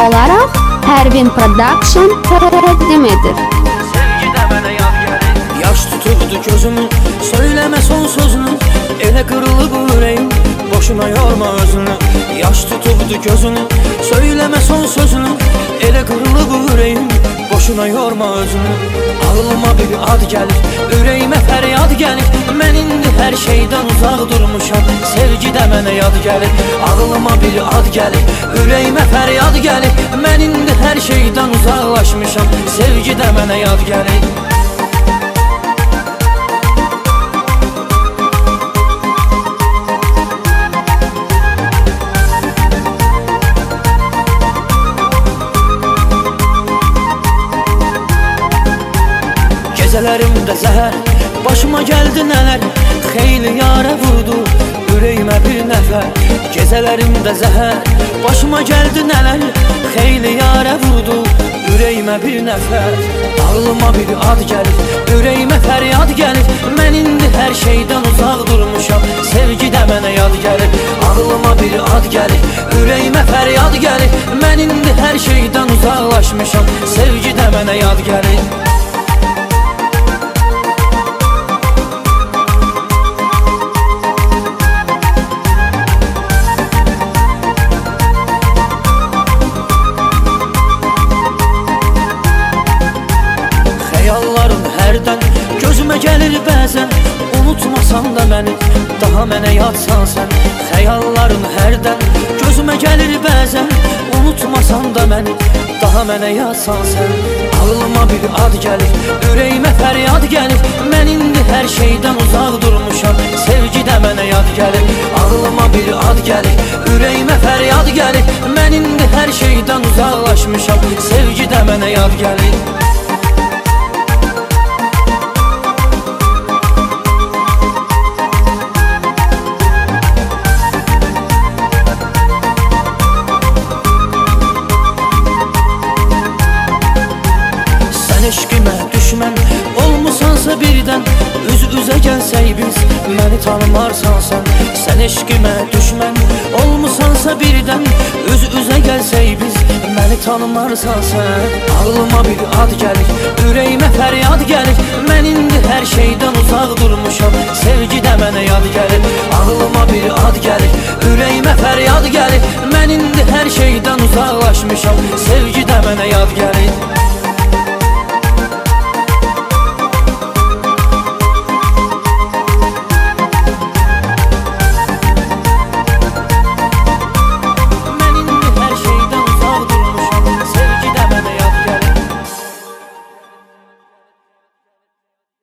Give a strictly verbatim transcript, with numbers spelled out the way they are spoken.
olaraq Pərvin Production təqdim edir. Sevgidə mənə yad gəlir. Yaş tutubdu gözümü, söyləmə son sözünü. Elə qırılıb ürəyim, boşuna yorma özünü. Yaş tutubdu gözünü, söyləmə son sözünü. Elə qırılıb ürəyim, boşuna yorma özünü. Ağlıma bir ad gəlir, ürəyimə fəryad gəlir. Mən indi hər şeydən uzaq durmuşam, sevgidə mənə yad gəlir. Ağlıma bir ad gəlir, ürəyimə fəryad gəlir. Mən indi hər şeydən uzaqlaşmışam, sevgidə mənə yad gəlir. Gecələrimdə zəhər, başıma gəldi nələr. Xeyli yarə vurdu, ürəyimə bir nəfər. Gecələrimdə zəhər, başıma gəldi nələr. Xeyli yarə vurdu, ürəyimə bir nəfər. Ağlıma bir ad gəlir, ürəyimə fəryad gəlir. Mən indi hər şeydən uzaq durmuşam, sevgidə mənə yad gəlir. Ağlıma bir ad gəlir, ürəyimə fəryad gəlir. Mən indi hər şeydən uzaqlaşmışam, sevgidə mənə yad gəlir. Xəyallarım hərdən gözümə gəlir bəzən. Unutmasan da məni, daha mənə yadsan sən. Xəyallarım hərdən gözümə gəlir bəzən. Unutmasan da məni, daha mənə yadsan sən. Ağlıma bir ad gəlir, ürəyimə fəryad gəlir. Mən indi hər şeydən uzaq durmuşam, sevgidə mənə yad gəlir. Ağlıma bir ad gəlir, ürəyimə fəryad gəlir. Mən indi hər şeydən uzaqlaşmışam, sevgidə mənə yad gəlir. Eşqimə düşmən olmusansa birdən, üz-üzə gəlsək biz, məni tanımarsan sən. Sən eşqimə düşmən olmusansa birdən, üz-üzə gəlsək biz, məni tanımarsan sən. Ağlıma bir ad gəlir, ürəyimə fəryad gəlir. Mən indi hər şeydən uzaq durmuşam, sevgidə mənə yad gəlir. Ağlıma bir ad gəlir, ürəyimə fəryad gəlir. Mən indi hər şeydən uzaqlaşmışam, sevgidə mənə yad gəlir.